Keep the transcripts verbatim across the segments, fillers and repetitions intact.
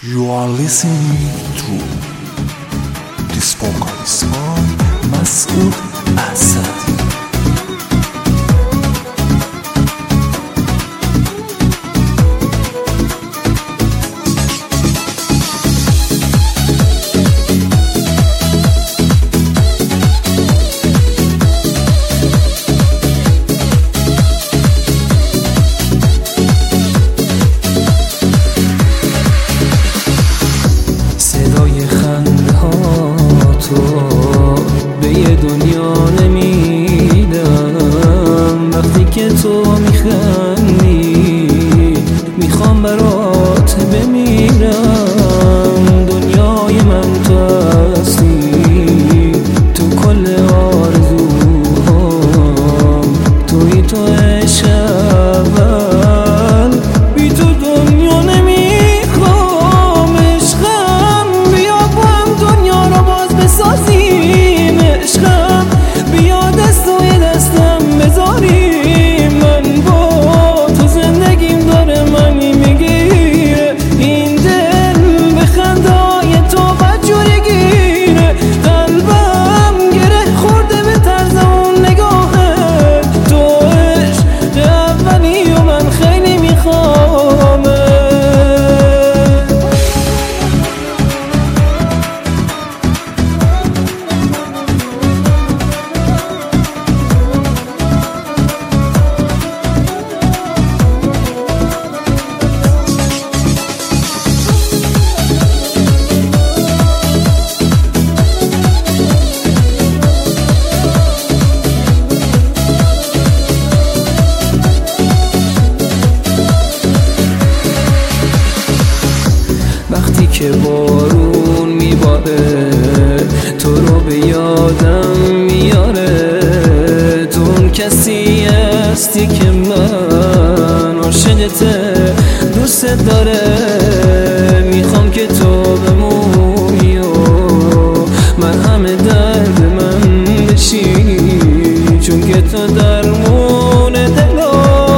You are listening to this vocalist by Masoud Asadi. به یه دنیا نمیدم وقتی که تو میخندی، میخوام برات بمیرم. دنیای من تو هستی، تو کل آرزوهام، توی تو عشق اول، بی تو دنیا نمیخوام. عشقم بیا با هم دنیا رو باز بسازیم، عشقم بیا دستای دستم بذاریم. من با تو زندگیم داره منی میگیره، این دل به خندای تو بدجوری گیره. قلبم گره خورده به طرز اون نگاهه، تو عشق اولی و من خیلی میخوامه. وقتی که بارون میباره تو رو به یادم میاره. تو اون کسی هستی که من عاشقته، دوست داره. میخوام که تو بمونی و من همه درد من بشی، چون که تو درمون دلا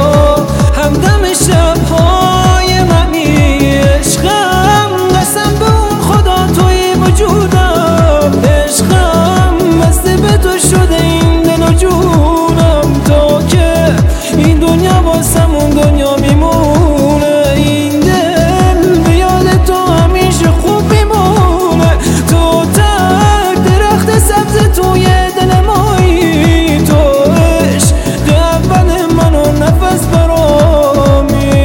همدم شبهای منی. عشقم قسم به اون خدا توی وجودم، عشقم بسته به تو شده این دل و جونم. تا که این دنیا واسمون دنیا میمونه، این دل به یاد تو همیشه خوب میمونه. تو تک درخت سبز توی دل مایی، تو عشق اول من و نفس برامی.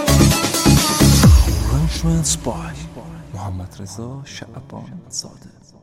by محمد رضا شعبان زاده.